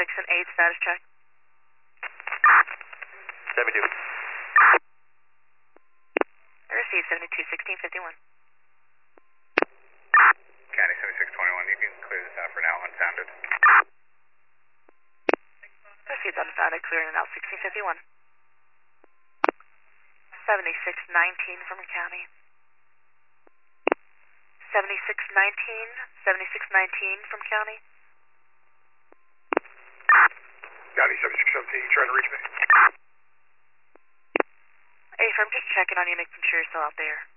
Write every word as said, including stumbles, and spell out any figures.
six and eight, status check. seventy-two. I received seventy-two sixteen fifty-one. County seventy-six twenty-one, you can clear this out for now, unfounded. Received unfounded, clearing it out sixteen fifty-one. seventy-six nineteen from the county. seventy-six nineteen, seventy-six nineteen from county. County seventy-six seventeen, you trying to reach me? Hey, I'm just checking on you, making sure you're still out there.